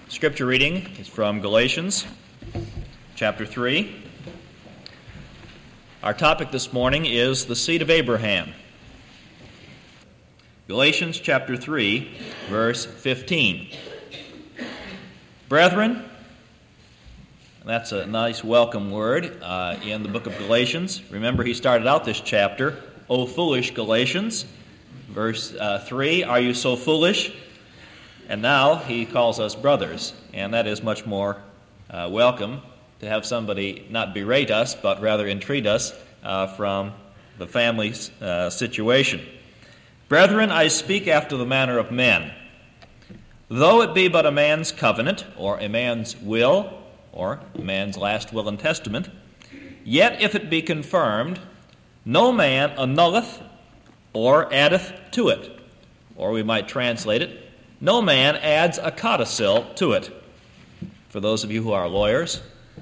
Scripture reading is from Galatians chapter 3. Our topic this morning is the seed of Abraham. Galatians chapter 3, verse 15. Brethren, that's a nice welcome word in the book of Galatians. Remember, he started out this chapter, O foolish Galatians. Verse 3, are you so foolish? And now he calls us brothers, and that is much more welcome to have somebody not berate us, but rather entreat us from the family situation. Brethren, I speak after the manner of men. Though it be but a man's covenant, or a man's will, or a man's last will and testament, yet if it be confirmed, no man annulleth or addeth to it. Or we might translate it, no man adds a codicil to it. For those of you who are lawyers.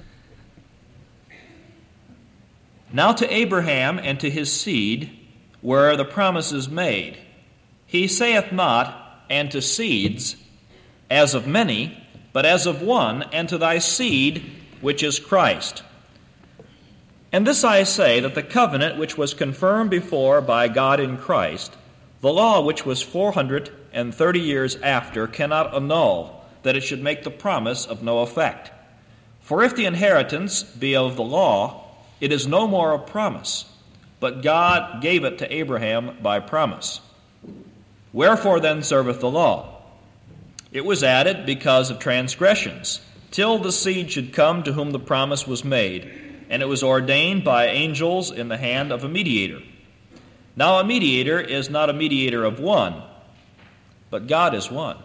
Now to Abraham and to his seed were the promises made. He saith not, and to seeds, as of many, but as of one, and to thy seed, which is Christ. And this I say, that the covenant which was confirmed before by God in Christ, the law which was 430 years after, cannot annul, that it should make the promise of no effect. For if the inheritance be of the law, it is no more a promise, but God gave it to Abraham by promise. Wherefore then serveth the law? It was added because of transgressions, till the seed should come to whom the promise was made, and it was ordained by angels in the hand of a mediator. Now a mediator is not a mediator of one, but God is one.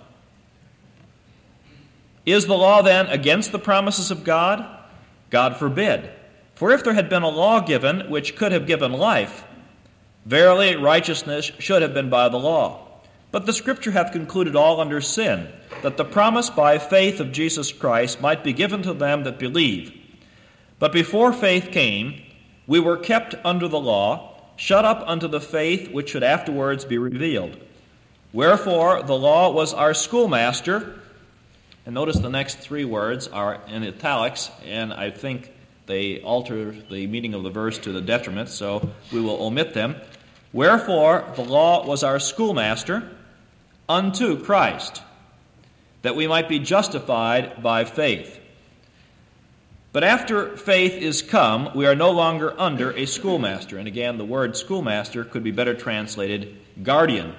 Is the law then against the promises of God? God forbid. For if there had been a law given which could have given life, verily righteousness should have been by the law. But the Scripture hath concluded all under sin, that the promise by faith of Jesus Christ might be given to them that believe. But before faith came, we were kept under the law, shut up unto the faith which should afterwards be revealed. Wherefore the law was our schoolmaster. And notice the next three words are in italics, and I think they alter the meaning of the verse to the detriment, so we will omit them. Wherefore the law was our schoolmaster unto Christ, that we might be justified by faith. But after faith is come, we are no longer under a schoolmaster. And again, the word schoolmaster could be better translated guardian.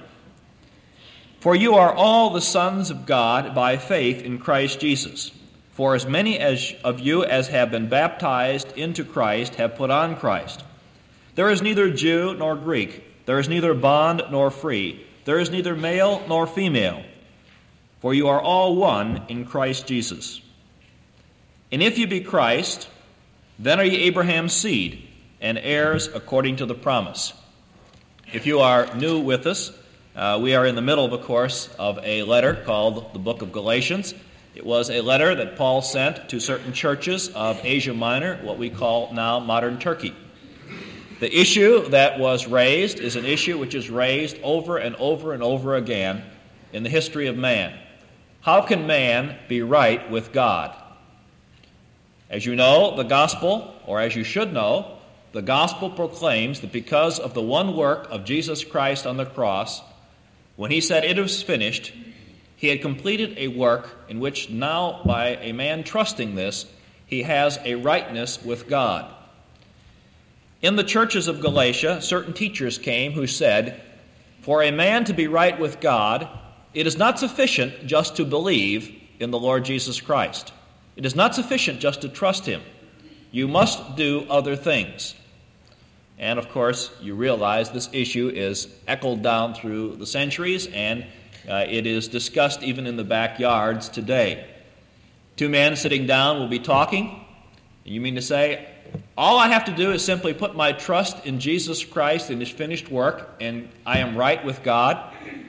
For you are all the sons of God by faith in Christ Jesus. For as many of you as have been baptized into Christ have put on Christ. There is neither Jew nor Greek. There is neither bond nor free. There is neither male nor female. For you are all one in Christ Jesus. And if you be Christ, then are ye Abraham's seed, and heirs according to the promise. If you are new with us, we are in the middle, of course, of a letter called the Book of Galatians. It was a letter that Paul sent to certain churches of Asia Minor, what we call now modern Turkey. The issue that was raised is an issue which is raised over and over and over again in the history of man. How can man be right with God? As you know, the gospel, or as you should know, the gospel proclaims that because of the one work of Jesus Christ on the cross, when he said it was finished, he had completed a work in which now, by a man trusting this, he has a rightness with God. In the churches of Galatia, certain teachers came who said, for a man to be right with God, it is not sufficient just to believe in the Lord Jesus Christ. It is not sufficient just to trust him. You must do other things. And of course, you realize this issue is echoed down through the centuries, and it is discussed even in the backyards today. Two men sitting down will be talking. You mean to say, all I have to do is simply put my trust in Jesus Christ and his finished work, and I am right with God?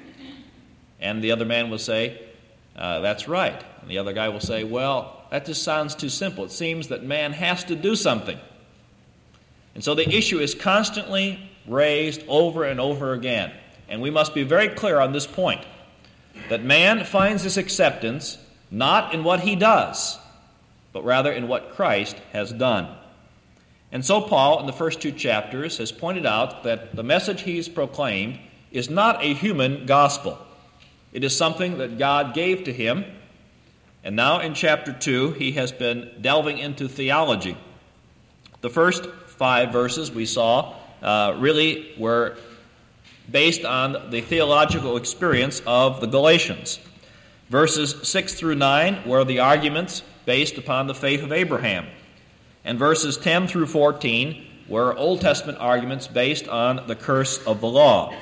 And the other man will say, that's right. And the other guy will say, well, that just sounds too simple. It seems that man has to do something. And so the issue is constantly raised over and over again. And we must be very clear on this point, that man finds his acceptance not in what he does, but rather in what Christ has done. And so Paul, in the first 2 chapters, has pointed out that the message he's proclaimed is not a human gospel. It is something that God gave to him. And now in chapter 2, he has been delving into theology. The first 5 verses we saw really were based on the theological experience of the Galatians. Verses 6 through 9 were the arguments based upon the faith of Abraham. And verses 10 through 14 were Old Testament arguments based on the curse of the law.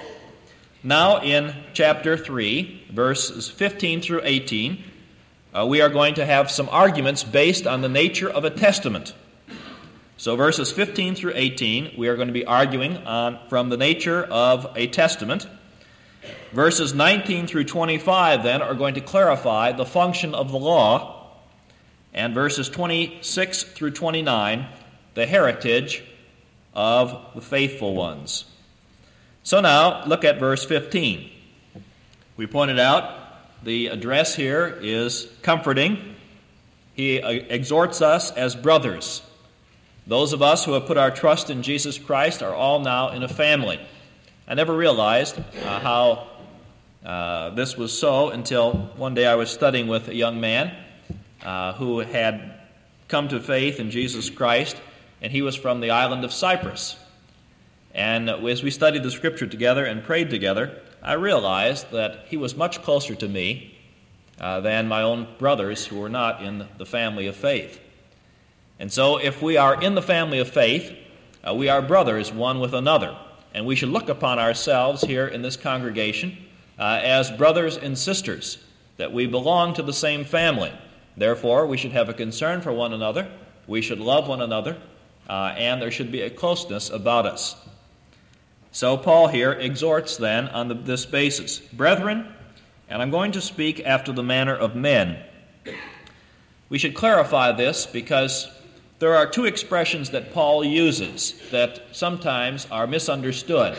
Now in chapter 3, verses 15 through 18, we are going to have some arguments based on the nature of a testament. So verses 15 through 18, we are going to be arguing from the nature of a testament. Verses 19 through 25, then, are going to clarify the function of the law. And verses 26 through 29, the heritage of the faithful ones. So now, look at verse 15. We pointed out the address here is comforting. He exhorts us as brothers. Those of us who have put our trust in Jesus Christ are all now in a family. I never realized how this was so until one day I was studying with a young man who had come to faith in Jesus Christ, and he was from the island of Cyprus. And as we studied the Scripture together and prayed together, I realized that he was much closer to me than my own brothers who were not in the family of faith. And so if we are in the family of faith, we are brothers one with another. And we should look upon ourselves here in this congregation as brothers and sisters, that we belong to the same family. Therefore, we should have a concern for one another, we should love one another, and there should be a closeness about us. So Paul here exhorts then on this basis. Brethren, and I'm going to speak after the manner of men. We should clarify this because there are 2 expressions that Paul uses that sometimes are misunderstood.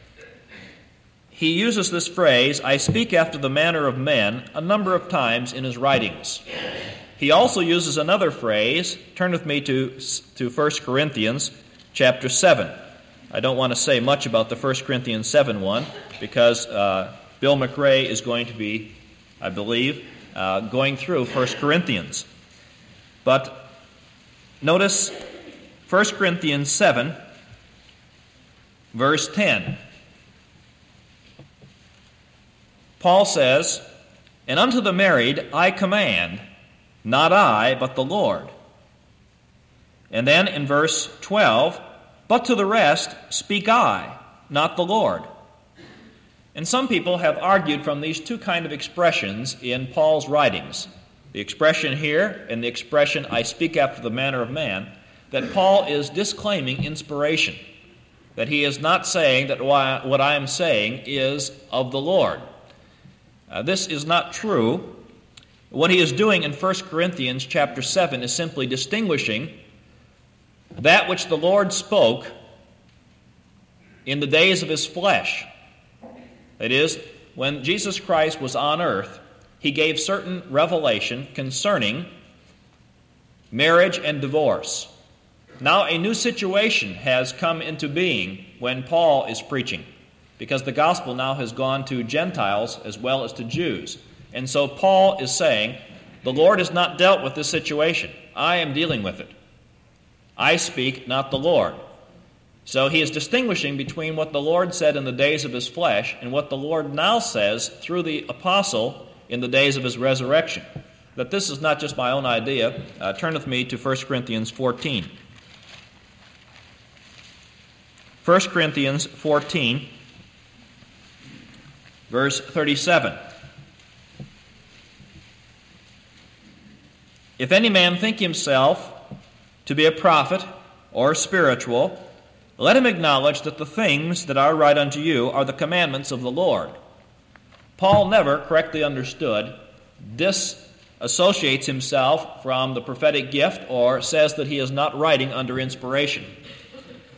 He uses this phrase, I speak after the manner of men, a number of times in his writings. He also uses another phrase. Turn with me to 1 Corinthians chapter 7. I don't want to say much about the 1 Corinthians 7 one because Bill McRae is going to be, I believe, going through 1 Corinthians. But notice 1 Corinthians 7, verse 10. Paul says, And unto the married I command, not I, but the Lord. And then in verse 12, But to the rest speak I, not the Lord. And some people have argued from these 2 kind of expressions in Paul's writings, the expression here and the expression I speak after the manner of man, that Paul is disclaiming inspiration, that he is not saying that what I am saying is of the Lord. This is not true. What he is doing in 1 Corinthians chapter 7 is simply distinguishing that which the Lord spoke in the days of his flesh. That is, when Jesus Christ was on earth, he gave certain revelation concerning marriage and divorce. Now a new situation has come into being when Paul is preaching, because the gospel now has gone to Gentiles as well as to Jews. And so Paul is saying, the Lord has not dealt with this situation. I am dealing with it. I speak, not the Lord. So he is distinguishing between what the Lord said in the days of his flesh and what the Lord now says through the apostle in the days of his resurrection. That this is not just my own idea. Turn with me to 1 Corinthians 14. 1 Corinthians 14, verse 37. If any man think himself to be a prophet or spiritual, let him acknowledge that the things that I write unto you are the commandments of the Lord. Paul never correctly understood, disassociates himself from the prophetic gift, or says that he is not writing under inspiration.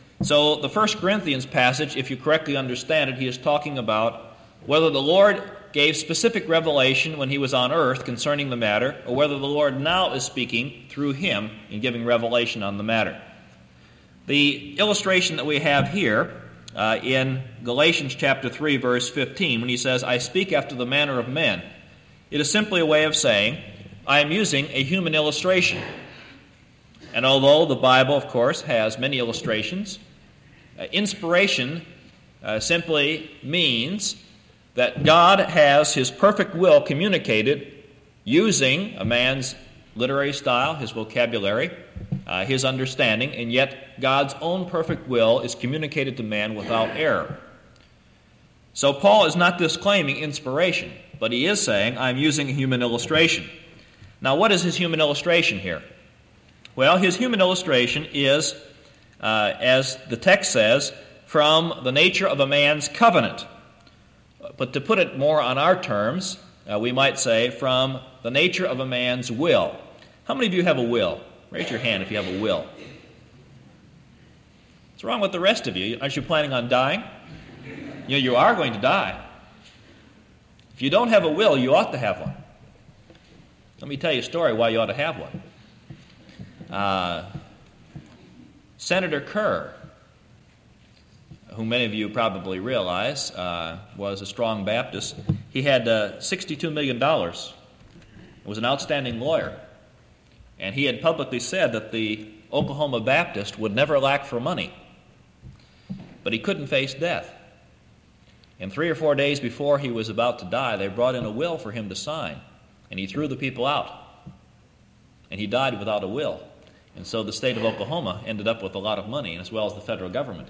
So the 1 Corinthians passage, if you correctly understand it, he is talking about whether the Lord gave specific revelation when he was on earth concerning the matter, or whether the Lord now is speaking through him in giving revelation on the matter. The illustration that we have here in Galatians chapter 3, verse 15, when he says, I speak after the manner of men, it is simply a way of saying, I am using a human illustration. And although the Bible, of course, has many illustrations, inspiration simply means that God has his perfect will communicated using a man's literary style, his vocabulary, his understanding, and yet God's own perfect will is communicated to man without error. So Paul is not disclaiming inspiration, but he is saying, I'm using a human illustration. Now, what is his human illustration here? Well, his human illustration is, as the text says, from the nature of a man's covenant. But to put it more on our terms, we might say from the nature of a man's will. How many of you have a will? Raise your hand if you have a will. What's wrong with the rest of you? Aren't you planning on dying? You are going to die. If you don't have a will, you ought to have one. Let me tell you a story why you ought to have one. Senator Kerr, who many of you probably realize was a strong Baptist, he had $62 million. He was an outstanding lawyer. And he had publicly said that the Oklahoma Baptist would never lack for money. But he couldn't face death. And 3 or 4 days before he was about to die, they brought in a will for him to sign. And he threw the people out. And he died without a will. And so the state of Oklahoma ended up with a lot of money, as well as the federal government.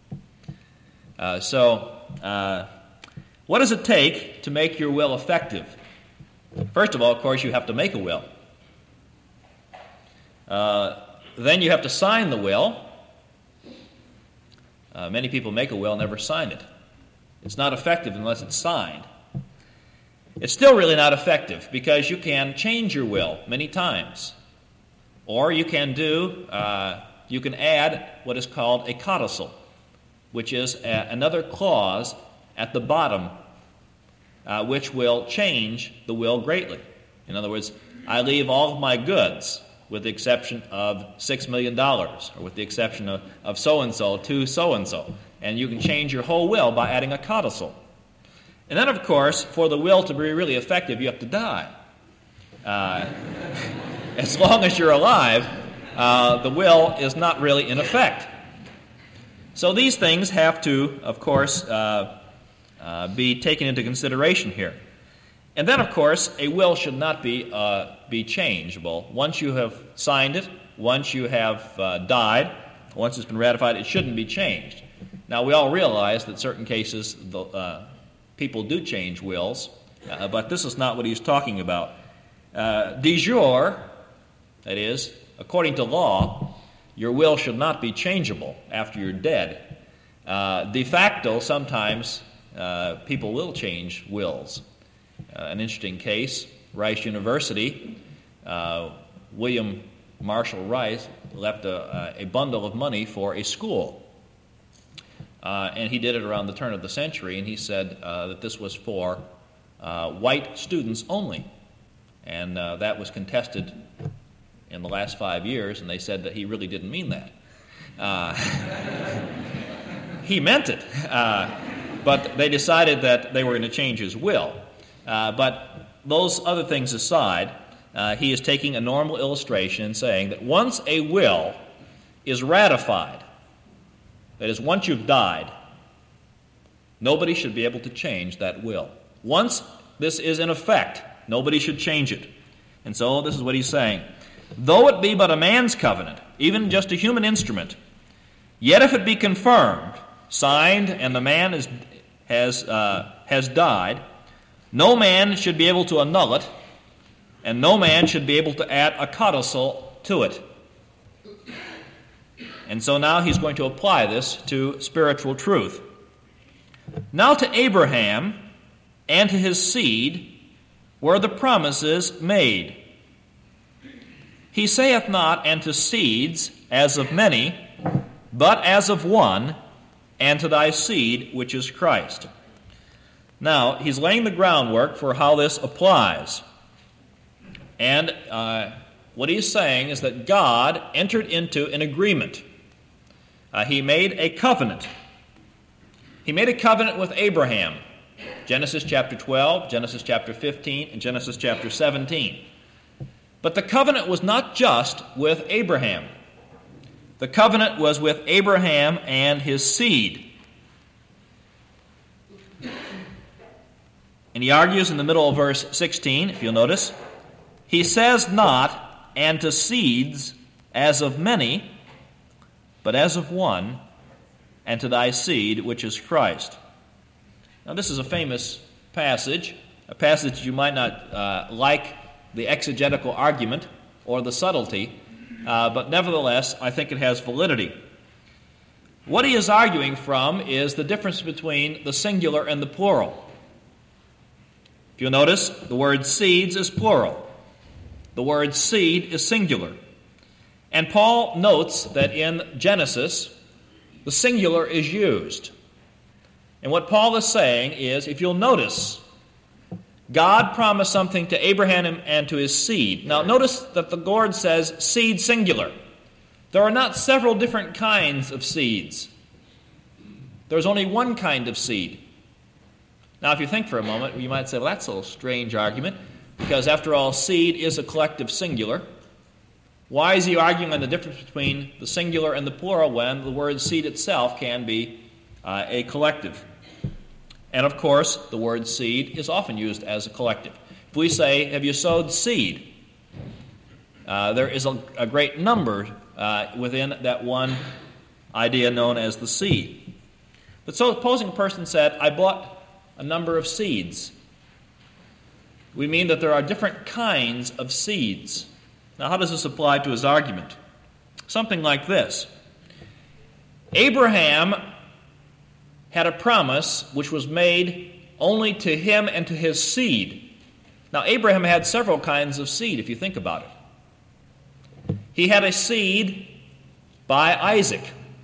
What does it take to make your will effective? First of all, of course, you have to make a will. Then you have to sign the will. Many people make a will and never sign it. It's not effective unless it's signed. It's still really not effective because you can change your will many times. Or you can add what is called a codicil, which is another clause at the bottom which will change the will greatly. In other words, I leave all of my goods with the exception of $6 million, or with the exception of so-and-so to so-and-so. And you can change your whole will by adding a codicil. And then, of course, for the will to be really effective, you have to die. As long as you're alive, the will is not really in effect. So these things have to, of course, be taken into consideration here. And then, of course, a will should not be changeable. Once you have signed it, once you have died, once it's been ratified, it shouldn't be changed. Now, we all realize that certain cases people do change wills, but this is not what he's talking about. De jure, that is, according to law, your will should not be changeable after you're dead. De facto, sometimes people will change wills. An interesting case, Rice University, William Marshall Rice left a bundle of money for a school. And he did it around the turn of the century, and he said that this was for white students only. And that was contested in the last 5 years, and they said that he really didn't mean that. He meant it, but they decided that they were going to change his will. But those other things aside, he is taking a normal illustration and saying that once a will is ratified, that is, once you've died, nobody should be able to change that will. Once this is in effect, nobody should change it. And so this is what he's saying. Though it be but a man's covenant, even just a human instrument, yet if it be confirmed, signed, and the man has died, no man should be able to annul it, and no man should be able to add a codicil to it. And so now he's going to apply this to spiritual truth. Now to Abraham and to his seed were the promises made. He saith not, and to seeds as of many, but as of one, and to thy seed, which is Christ. Now, he's laying the groundwork for how this applies. And what he's saying is that God entered into an agreement. He made a covenant. He made a covenant with Abraham. Genesis chapter 12, Genesis chapter 15, and Genesis chapter 17. But the covenant was not just with Abraham. The covenant was with Abraham and his seed. And he argues in the middle of verse 16, if you'll notice, he says not, and to seeds as of many, but as of one, and to thy seed, which is Christ. Now this is a famous passage, a passage you might not like the exegetical argument or the subtlety, but nevertheless, I think it has validity. What he is arguing from is the difference between the singular and the plural. If you'll notice, the word seeds is plural. The word seed is singular. And Paul notes that in Genesis, the singular is used. And what Paul is saying is, if you'll notice, God promised something to Abraham and to his seed. Now notice that the Lord says seed singular. There are not several different kinds of seeds. There's only one kind of seed. Now if you think for a moment, you might say, well, that's a little strange argument, because after all, seed is a collective singular. Why is he arguing on the difference between the singular and the plural when the word seed itself can be a collective? And of course, the word seed is often used as a collective. If we say, have you sowed seed? There is a great number within that one idea known as the seed. But supposing a person said, I bought a number of seeds. We mean that there are different kinds of seeds. Now, how does this apply to his argument? Something like this. Abraham had a promise which was made only to him and to his seed. Now, Abraham had several kinds of seed, if you think about it. He had a seed by Isaac.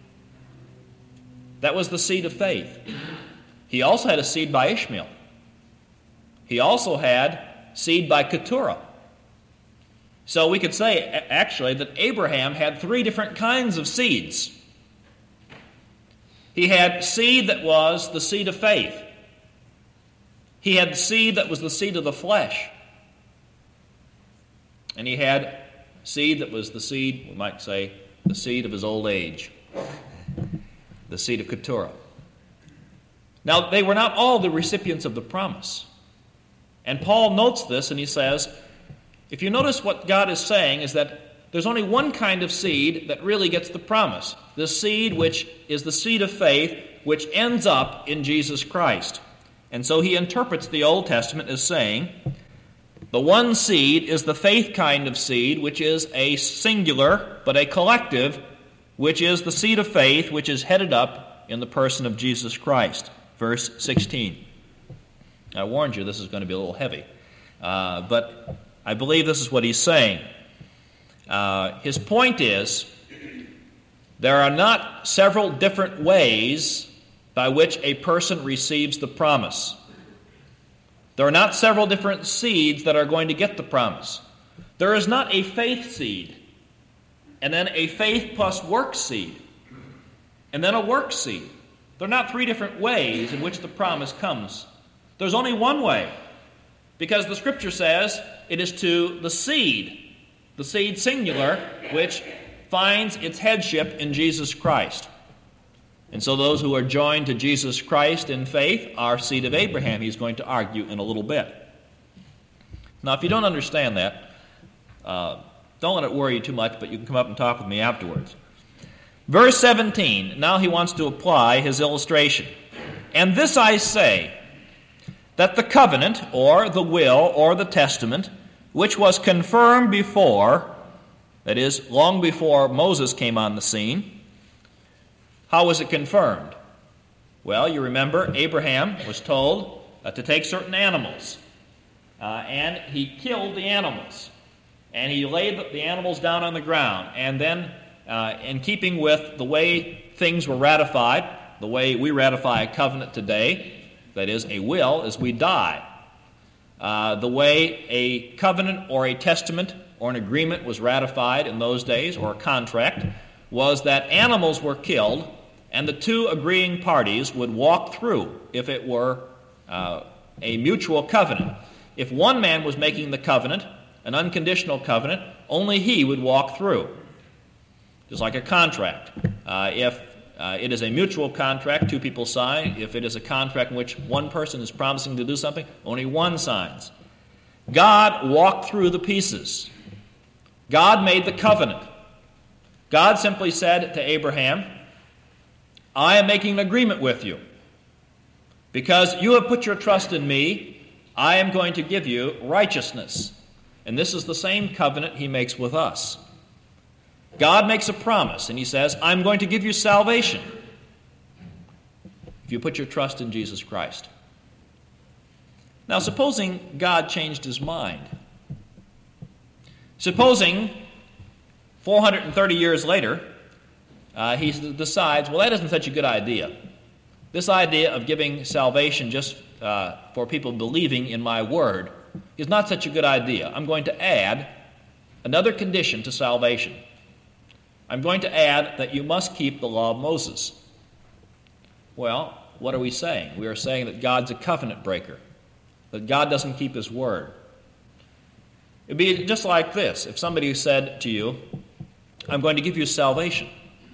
That was the seed of faith. He also had a seed by Ishmael. He also had seed by Keturah. So we could say, actually, that Abraham had three different kinds of seeds. He had seed that was the seed of faith. He had seed that was the seed of the flesh. And he had seed that was the seed, we might say, the seed of his old age. The seed of Keturah. Now, they were not all the recipients of the promise. And Paul notes this, and he says, if you notice what God is saying is that there's only one kind of seed that really gets the promise. The seed which is the seed of faith, which ends up in Jesus Christ. And so he interprets the Old Testament as saying, the one seed is the faith kind of seed, which is a singular, but a collective, which is the seed of faith, which is headed up in the person of Jesus Christ. Verse 16. I warned you this is going to be a little heavy. But I believe this is what he's saying. His point is, there are not several different ways by which a person receives the promise. There are not several different seeds that are going to get the promise. There is not a faith seed, and then a faith plus work seed, and then a work seed. There are not three different ways in which the promise comes. There's only one way, because the Scripture says it is to the seed singular, which finds its headship in Jesus Christ. And so those who are joined to Jesus Christ in faith are seed of Abraham, he's going to argue in a little bit. Now, if you don't understand that, don't let it worry you too much, but you can come up and talk with me afterwards. Verse 17, now he wants to apply his illustration. And this I say, that the covenant, or the will, or the testament, which was confirmed before, that is, long before Moses came on the scene, how was it confirmed? Well, you remember Abraham was told to take certain animals, and he killed the animals, and he laid the animals down on the ground, and then in keeping with the way things were ratified, the way we ratify a covenant today, that is, a will, is we die. The way a covenant or a testament or an agreement was ratified in those days, or a contract, was that animals were killed and the two agreeing parties would walk through if it were a mutual covenant. If one man was making the covenant, an unconditional covenant, only he would walk through, just like a contract. If it is a mutual contract, two people sign. If it is a contract in which one person is promising to do something, only one signs. God walked through the pieces. God made the covenant. God simply said to Abraham, I am making an agreement with you. Because you have put your trust in me, I am going to give you righteousness. And this is the same covenant he makes with us. God makes a promise, and he says, I'm going to give you salvation if you put your trust in Jesus Christ. Now, supposing God changed his mind. Supposing 430 years later, he decides, well, that isn't such a good idea. This idea of giving salvation just for people believing in my word is not such a good idea. I'm going to add another condition to salvation. I'm going to add that you must keep the law of Moses. Well, what are we saying? We are saying that God's a covenant breaker, that God doesn't keep his word. It would be just like this. If somebody said to you, I'm going to give you salvation,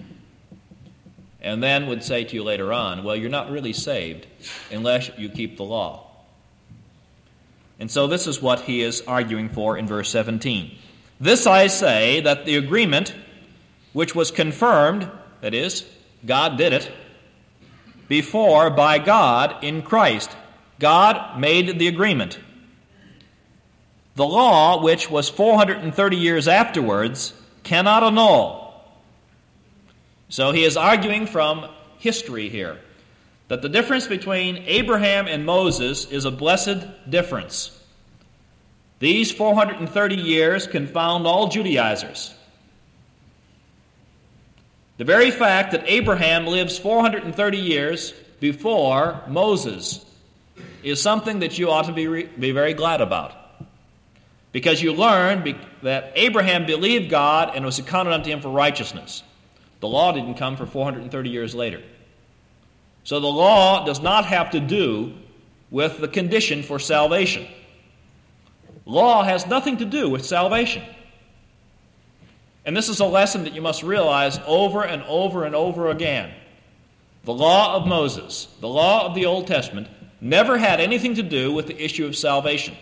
and then would say to you later on, well, you're not really saved unless you keep the law. And so this is what he is arguing for in verse 17. This I say, that the agreement which was confirmed, that is, God did it, before by God in Christ. God made the agreement. The law, which was 430 years afterwards, cannot annul. So he is arguing from history here that the difference between Abraham and Moses is a blessed difference. These 430 years confound all Judaizers. The very fact that Abraham lives 430 years before Moses is something that you ought to be very glad about. Because you learn that Abraham believed God and was accounted unto him for righteousness. The law didn't come for 430 years later. So the law does not have to do with the condition for salvation. Law has nothing to do with salvation. And this is a lesson that you must realize over and over and over again. The law of Moses, the law of the Old Testament, never had anything to do with the issue of salvation.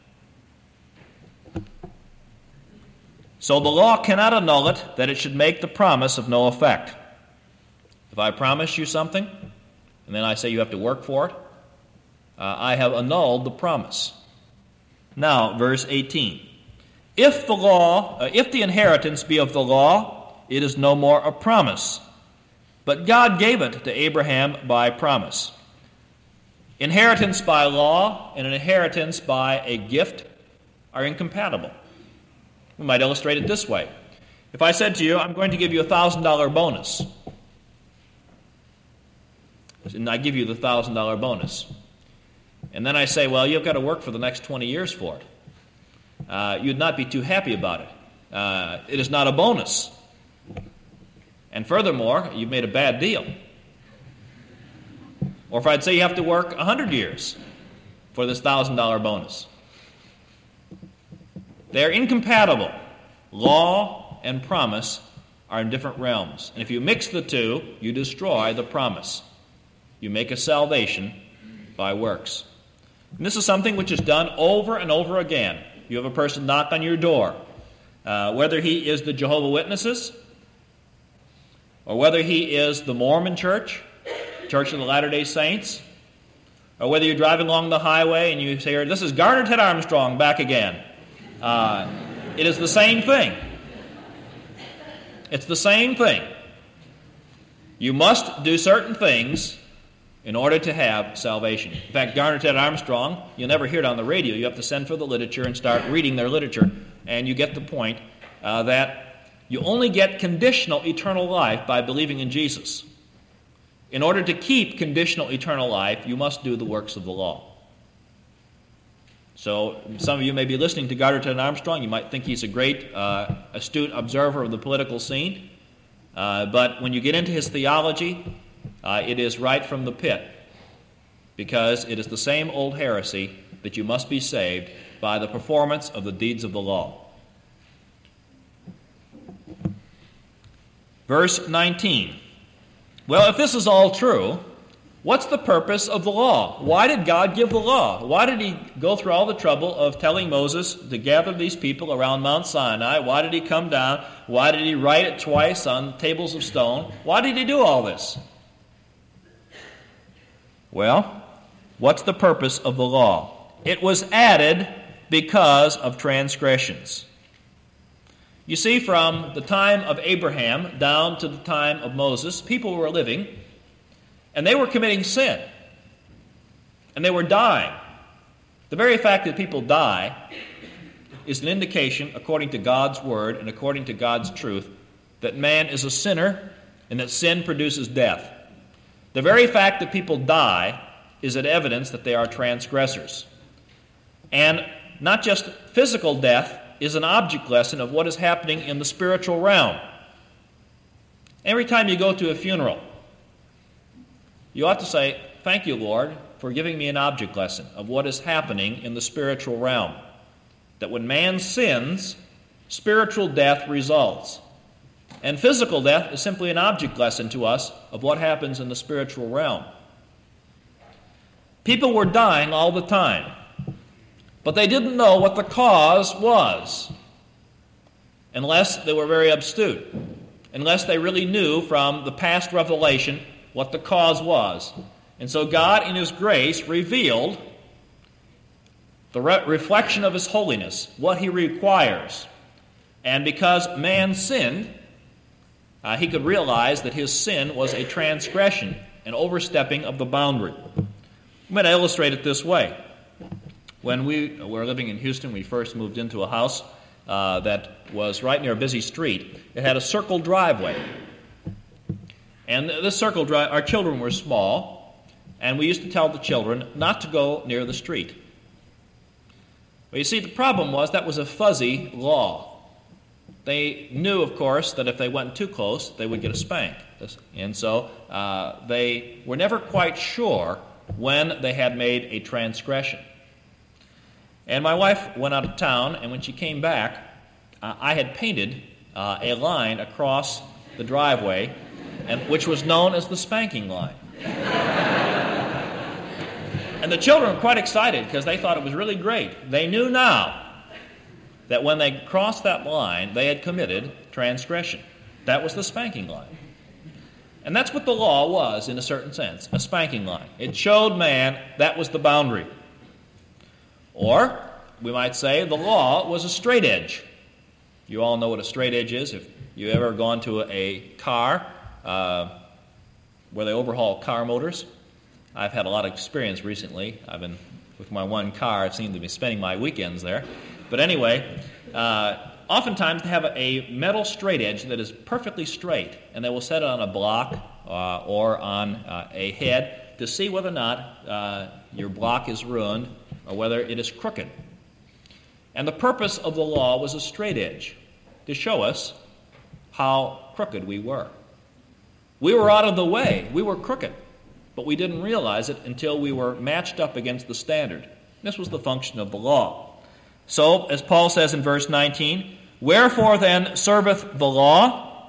So the law cannot annul it, that it should make the promise of no effect. If I promise you something, and then I say you have to work for it, I have annulled the promise. Now, verse 18. If the inheritance be of the law, it is no more a promise. But God gave it to Abraham by promise. Inheritance by law and an inheritance by a gift are incompatible. We might illustrate it this way. If I said to you, I'm going to give you a $1,000 bonus, and I give you the $1,000 bonus, and then I say, well, you've got to work for the next 20 years for it. You'd not be too happy about it. It is not a bonus. And furthermore, you've made a bad deal. Or if I'd say you have to work 100 years for this $1,000 bonus. They're incompatible. Law and promise are in different realms. And if you mix the two, you destroy the promise. You make a salvation by works. And this is something which is done over and over again. You have a person knock on your door, whether he is the Jehovah's Witnesses, or whether he is the Mormon Church, Church of the Latter-day Saints, or whether you're driving along the highway and you say, this is Garner Ted Armstrong back again. It is the same thing. It's the same thing. You must do certain things in order to have salvation. In fact, Garner Ted Armstrong, you'll never hear it on the radio. You have to send for the literature and start reading their literature, and you get the point that you only get conditional eternal life by believing in Jesus. In order to keep conditional eternal life, you must do the works of the law. So some of you may be listening to Gardner Armstrong. You might think he's a great, astute observer of the political scene. But when you get into his theology, it is right from the pit, because it is the same old heresy that you must be saved by the performance of the deeds of the law. Verse 19. Well, if this is all true, what's the purpose of the law? Why did God give the law? Why did he go through all the trouble of telling Moses to gather these people around Mount Sinai? Why did he come down? Why did he write it twice on tables of stone? Why did he do all this? Well, what's the purpose of the law? It was added because of transgressions. You see, from the time of Abraham down to the time of Moses, people were living, and they were committing sin, and they were dying. The very fact that people die is an indication, according to God's word and according to God's truth, that man is a sinner and that sin produces death. The very fact that people die is an evidence that they are transgressors. And not just physical death is an object lesson of what is happening in the spiritual realm. Every time you go to a funeral, you ought to say, "Thank you, Lord, for giving me an object lesson of what is happening in the spiritual realm." That when man sins, spiritual death results. And physical death is simply an object lesson to us of what happens in the spiritual realm. People were dying all the time, but they didn't know what the cause was, unless they were very astute, unless they really knew from the past revelation what the cause was. And so God, in his grace, revealed the reflection of his holiness, what he requires. And because man sinned, he could realize that his sin was a transgression, an overstepping of the boundary. I'm going to illustrate it this way. When we were living in Houston, we first moved into a house that was right near a busy street. It had a circle driveway. And this circle drive, our children were small, and we used to tell the children not to go near the street. But you see, the problem was that was a fuzzy law. They knew, of course, that if they went too close, they would get a spank. And so they were never quite sure when they had made a transgression. And my wife went out of town, and when she came back, I had painted a line across the driveway, which was known as the spanking line. And the children were quite excited because they thought it was really great. They knew now that when they crossed that line, they had committed transgression. That was the spanking line. And that's what the law was, in a certain sense, a spanking line. It showed man that was the boundary. Or, we might say, the law was a straight edge. You all know what a straight edge is. If you've ever gone to a car where they overhaul car motors, I've had a lot of experience recently. I've been, with my one car, I seem to be spending my weekends there. But anyway, oftentimes they have a metal straight edge that is perfectly straight, and they will set it on a block or on a head to see whether or not your block is ruined or whether it is crooked. And the purpose of the law was a straight edge, to show us how crooked we were. We were out of the way. We were crooked, but we didn't realize it until we were matched up against the standard. This was the function of the law. So, as Paul says in verse 19, "Wherefore then serveth the law?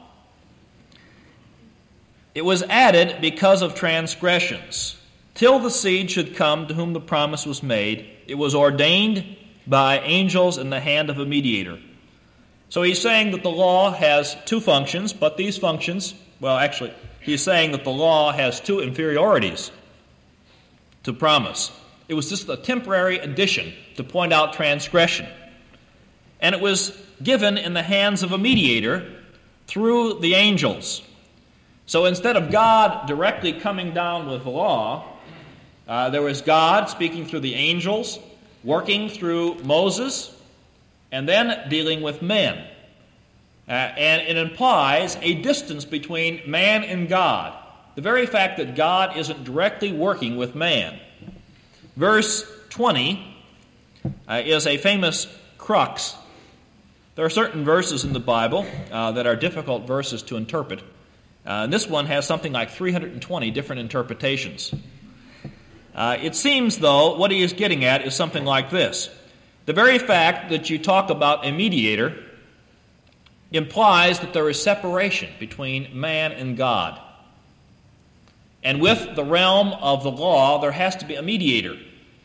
It was added because of transgressions. Till the seed should come to whom the promise was made, it was ordained by angels in the hand of a mediator." So he's saying that the law has two functions, but these functions, well, actually, he's saying that the law has two inferiorities to promise. It was just a temporary addition to point out transgression. And it was given in the hands of a mediator through the angels. So instead of God directly coming down with the law, there was God speaking through the angels, working through Moses, and then dealing with men. And it implies a distance between man and God. the very fact that God isn't directly working with man. Verse 20 is a famous crux. There are certain verses in the Bible that are difficult verses to interpret. And this one has something like 320 different interpretations. It seems, though, what he is getting at is something like this. The very fact that you talk about a mediator implies that there is separation between man and God. And with the realm of the law, there has to be a mediator.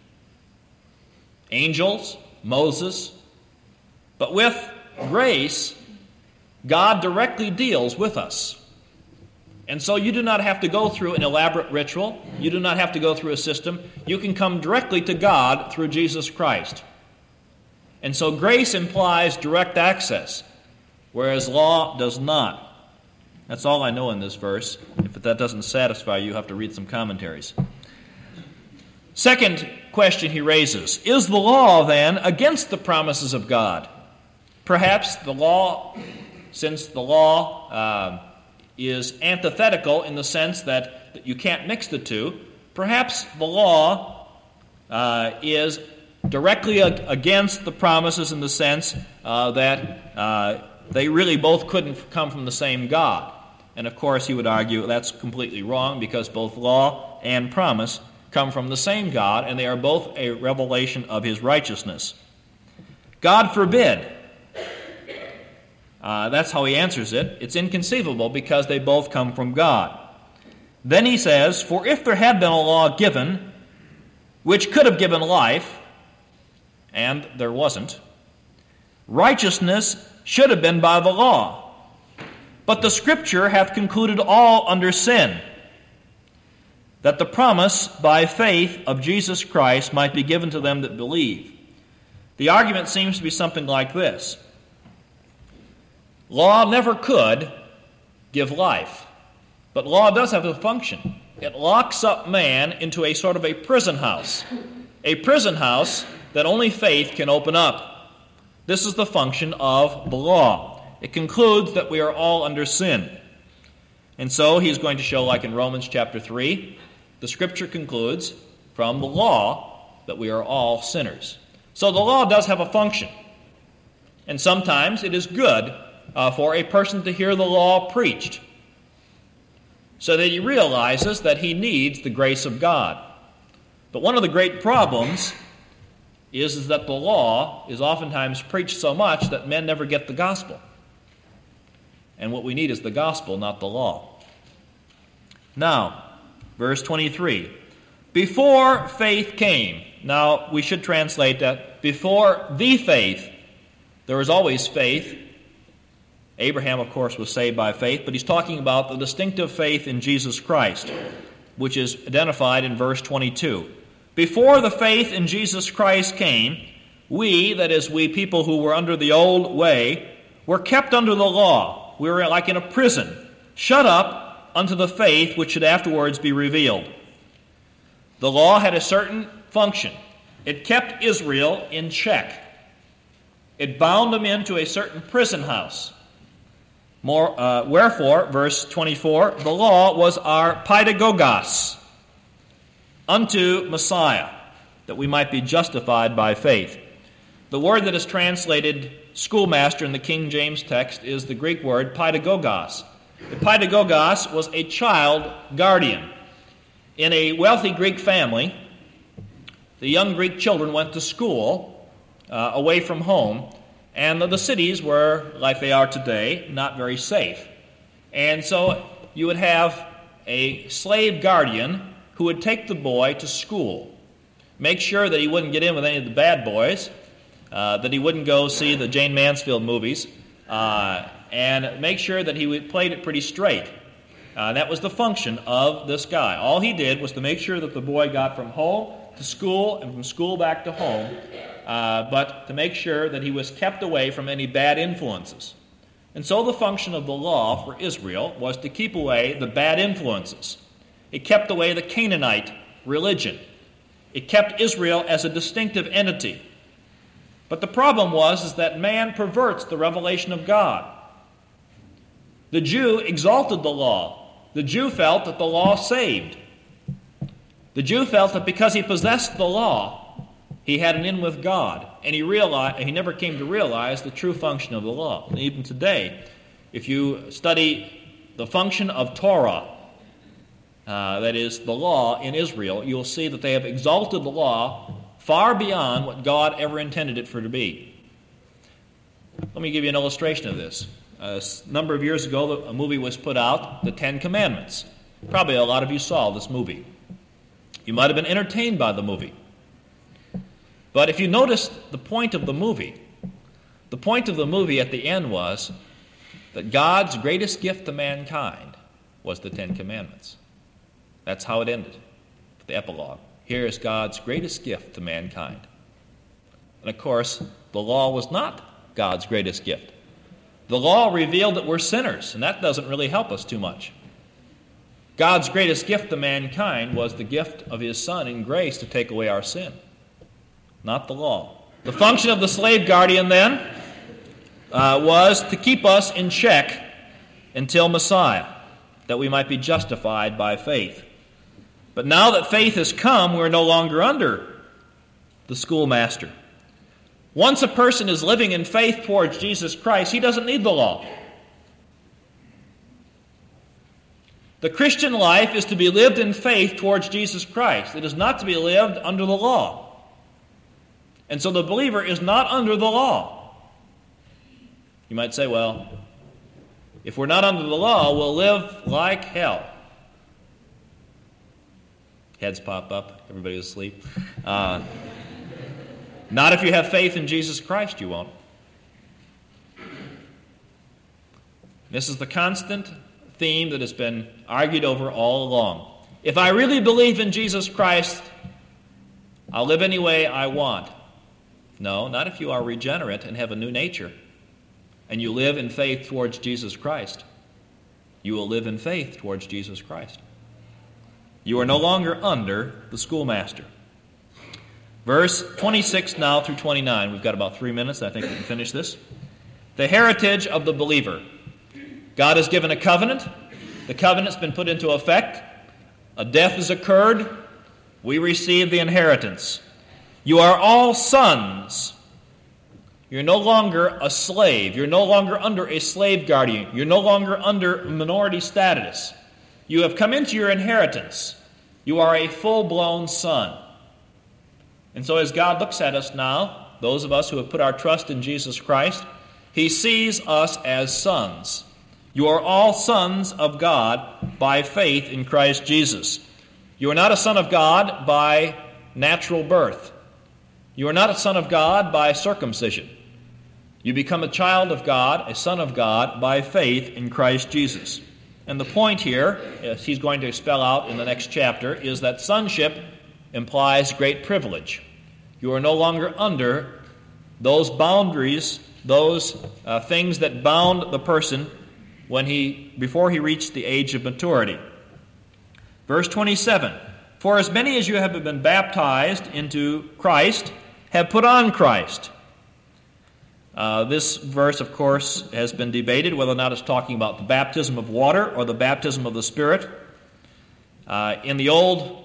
Angels, Moses. But with grace, God directly deals with us. And so you do not have to go through an elaborate ritual. You do not have to go through a system. You can come directly to God through Jesus Christ. And so grace implies direct access, whereas law does not. That's all I know in this verse. If that doesn't satisfy you, you have to read some commentaries. Second question he raises, is the law then against the promises of God? Perhaps the law, since the law is antithetical in the sense that you can't mix the two, perhaps the law is directly against the promises in the sense that they really both couldn't come from the same God. And of course he would argue that's completely wrong because both law and promise come from the same God and they are both a revelation of his righteousness. God forbid. That's how he answers it. It's inconceivable because they both come from God. Then he says, for if there had been a law given which could have given life, and there wasn't, righteousness should have been by the law. But the Scripture hath concluded all under sin, that the promise by faith of Jesus Christ might be given to them that believe. The argument seems to be something like this. Law never could give life, but law does have a function. It locks up man into a sort of a prison house that only faith can open up. This is the function of the law. It concludes that we are all under sin. And so he's going to show, like in Romans chapter 3, the Scripture concludes from the law that we are all sinners. So the law does have a function. And sometimes it is good for a person to hear the law preached so that he realizes that he needs the grace of God. But one of the great problems is that the law is oftentimes preached so much that men never get the gospel. And what we need is the gospel, not the law. Now, verse 23. Before faith came. Now, we should translate that. Before the faith, there was always faith. Abraham, of course, was saved by faith, but he's talking about the distinctive faith in Jesus Christ, which is identified in verse 22. Before the faith in Jesus Christ came, we, that is, we people who were under the old way, were kept under the law. We were like in a prison, shut up unto the faith which should afterwards be revealed. The law had a certain function. It kept Israel in check. It bound them into a certain prison house. Wherefore, verse 24, the law was our paidagogos unto Messiah, that we might be justified by faith. The word that is translated schoolmaster in the King James text is the Greek word paidagogos. The paidagogos was a child guardian. In a wealthy Greek family, the young Greek children went to school away from home, and the cities were, like they are today, not very safe. And so you would have a slave guardian who would take the boy to school, make sure that he wouldn't get in with any of the bad boys, that he wouldn't go see the Jane Mansfield movies, and make sure that he played it pretty straight. That was the function of this guy. All he did was to make sure that the boy got from home to school and from school back to home, but to make sure that he was kept away from any bad influences. And so the function of the law for Israel was to keep away the bad influences. It kept away the Canaanite religion. It kept Israel as a distinctive entity. But the problem is that man perverts the revelation of God. The Jew exalted the law. the Jew felt that the law saved. The Jew felt that because he possessed the law, he had an in with God, and he never came to realize the true function of the law. And even today, if you study the function of Torah, that is, the law in Israel, you'll see that they have exalted the law far beyond what God ever intended it for to be. Let me give you an illustration of this. A number of years ago, a movie was put out, The Ten Commandments. Probably a lot of you saw this movie. You might have been entertained by the movie. But if you noticed the point of the movie at the end was that God's greatest gift to mankind was the Ten Commandments. That's how it ended, the epilogue. Here is God's greatest gift to mankind. And of course, the law was not God's greatest gift. The law revealed that we're sinners, and that doesn't really help us too much. God's greatest gift to mankind was the gift of His Son in grace to take away our sin, not the law. The function of the slave guardian then was to keep us in check until Messiah, that we might be justified by faith. But now that faith has come, we're no longer under the schoolmaster. Once a person is living in faith towards Jesus Christ, he doesn't need the law. The Christian life is to be lived in faith towards Jesus Christ. It is not to be lived under the law. And so the believer is not under the law. You might say, well, if we're not under the law, we'll live like hell. Heads pop up, everybody's asleep. Not if you have faith in Jesus Christ, you won't. This is the constant theme that has been argued over all along. If I really believe in Jesus Christ, I'll live any way I want. No, not if you are regenerate and have a new nature, and you live in faith towards Jesus Christ. You will live in faith towards Jesus Christ. You are no longer under the schoolmaster. Verse 26 now through 29. We've got about 3 minutes. I think we can finish this. The heritage of the believer. God has given a covenant. The covenant's been put into effect. A death has occurred. We receive the inheritance. You are all sons. You're no longer a slave. You're no longer under a slave guardian. You're no longer under minority status. You have come into your inheritance. You are a full-blown son. And so as God looks at us now, those of us who have put our trust in Jesus Christ, He sees us as sons. You are all sons of God by faith in Christ Jesus. You are not a son of God by natural birth. You are not a son of God by circumcision. You become a child of God, a son of God, by faith in Christ Jesus. And the point here, as he's going to spell out in the next chapter, is that sonship implies great privilege. You are no longer under those boundaries, those things that bound the person before he reached the age of maturity. Verse 27, for as many as you have been baptized into Christ have put on Christ. This verse, of course, has been debated whether or not it's talking about the baptism of water or the baptism of the Spirit. In the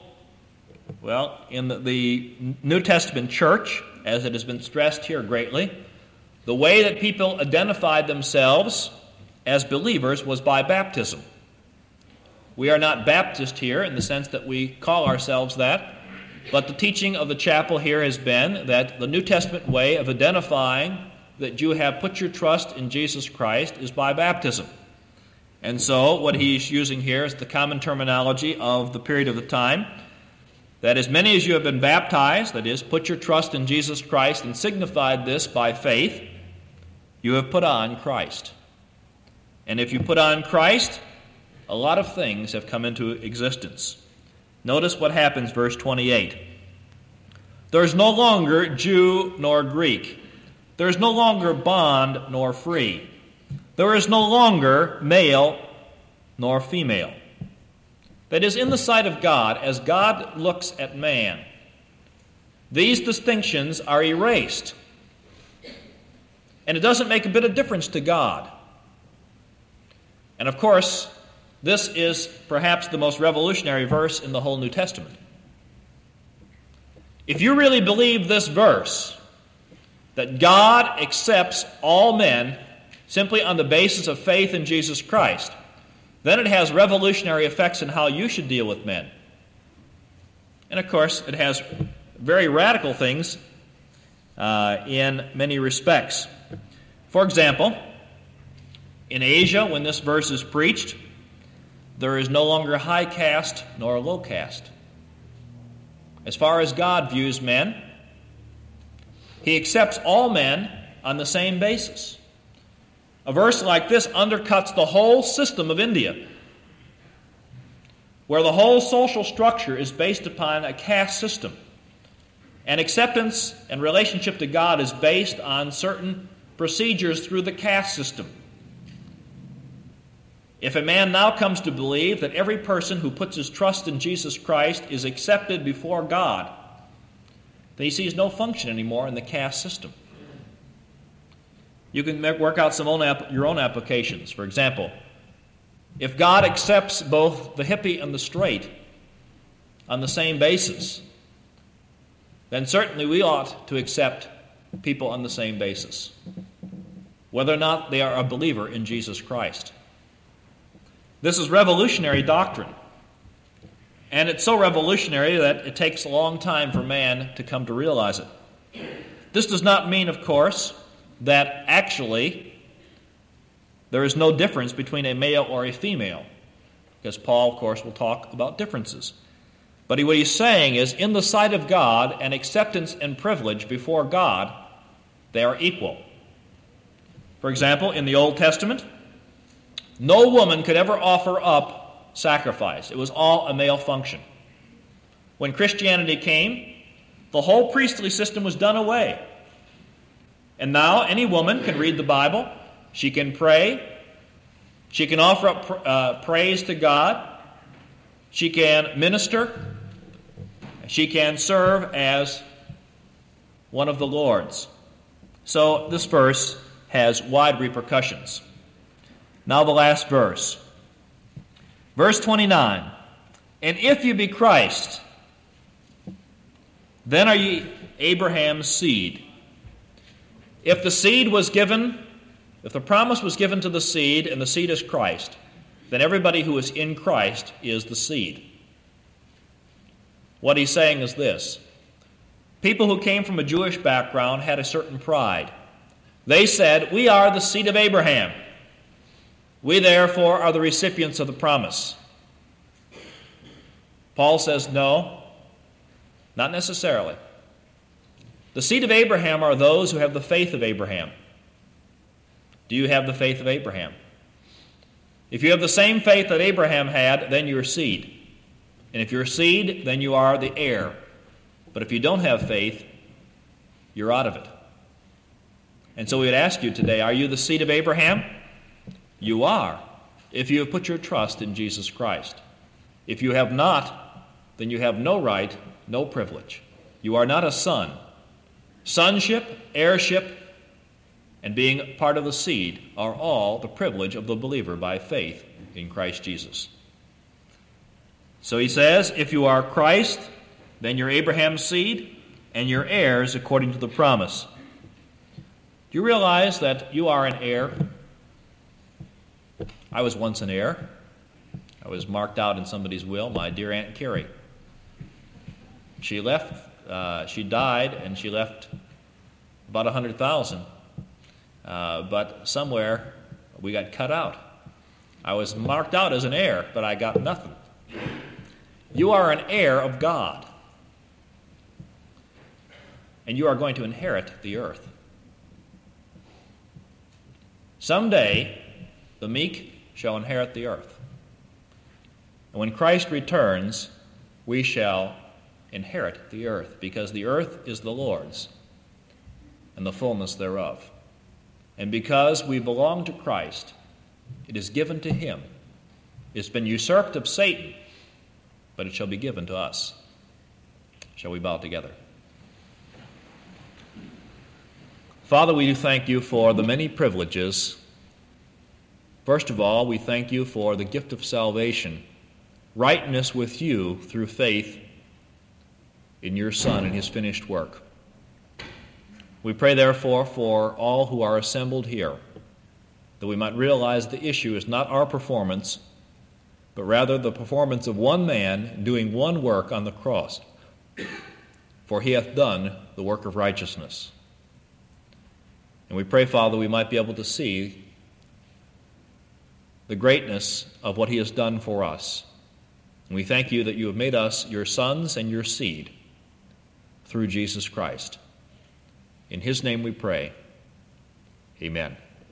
New Testament church, as it has been stressed here greatly, the way that people identified themselves as believers was by baptism. We are not Baptist here in the sense that we call ourselves that, but the teaching of the chapel here has been that the New Testament way of identifying that you have put your trust in Jesus Christ is by baptism. And so what he's using here is the common terminology of the period of the time, that as many as you have been baptized, that is, put your trust in Jesus Christ and signified this by faith, you have put on Christ. And if you put on Christ, a lot of things have come into existence. Notice what happens, verse 28. There is no longer Jew nor Greek. There is no longer bond nor free. There is no longer male nor female. That is, in the sight of God, as God looks at man, these distinctions are erased. And it doesn't make a bit of difference to God. And of course, This is perhaps the most revolutionary verse in the whole New Testament. If you really believe this verse, that God accepts all men simply on the basis of faith in Jesus Christ, then it has revolutionary effects in how you should deal with men. And of course, it has very radical things in many respects. For example, in Asia, when this verse is preached, there is no longer high caste nor low caste. As far as God views men, He accepts all men on the same basis. A verse like this undercuts the whole system of India, where the whole social structure is based upon a caste system. And acceptance and relationship to God is based on certain procedures through the caste system. If a man now comes to believe that every person who puts his trust in Jesus Christ is accepted before God, then he sees no function anymore in the caste system. You can work out your own applications. For example, if God accepts both the hippie and the straight on the same basis, then certainly we ought to accept people on the same basis, whether or not they are a believer in Jesus Christ. This is revolutionary doctrine, and it's so revolutionary that it takes a long time for man to come to realize it. This does not mean, of course, that actually there is no difference between a male or a female, because Paul, of course, will talk about differences. But what he's saying is, in the sight of God, and acceptance and privilege before God, they are equal. For example, in the Old Testament, no woman could ever offer up sacrifice. It was all a male function. When Christianity came, the whole priestly system was done away. And now any woman can read the Bible, she can pray, she can offer up praise to God, she can minister, she can serve as one of the Lord's. So this verse has wide repercussions. Now the last verse. Verse 29. And if you be Christ, then are ye Abraham's seed. If the promise was given to the seed, and the seed is Christ, then everybody who is in Christ is the seed. What he's saying is this. People who came from a Jewish background had a certain pride. They said, we are the seed of Abraham. We, therefore, are the recipients of the promise. Paul says, no, not necessarily. The seed of Abraham are those who have the faith of Abraham. Do you have the faith of Abraham? If you have the same faith that Abraham had, then you're seed. And if you're a seed, then you are the heir. But if you don't have faith, you're out of it. And so we would ask you today, are you the seed of Abraham? You are, if you have put your trust in Jesus Christ. If you have not, then you have no right, no privilege. You are not a son. Sonship, heirship, and being part of the seed are all the privilege of the believer by faith in Christ Jesus. So he says, if you are Christ, then you're Abraham's seed, and you're heirs according to the promise. Do you realize that you are an heir? I was once an heir. I was marked out in somebody's will, my dear Aunt Carrie. She died, and she left about $100,000. But somewhere we got cut out. I was marked out as an heir, but I got nothing. You are an heir of God. And you are going to inherit the earth. Someday, the meek shall inherit the earth. And when Christ returns, we shall inherit the earth, because the earth is the Lord's, and the fullness thereof. And because we belong to Christ, it is given to him. It's been usurped of Satan, but it shall be given to us. Shall we bow together? Father, we do thank you for the many privileges First of all, we thank you for the gift of salvation, rightness with you through faith in your Son and his finished work. We pray, therefore, for all who are assembled here, that we might realize the issue is not our performance, but rather the performance of one man doing one work on the cross. For he hath done the work of righteousness. And we pray, Father, we might be able to see the greatness of what he has done for us. And we thank you that you have made us your sons and your seed through Jesus Christ. In his name we pray. Amen.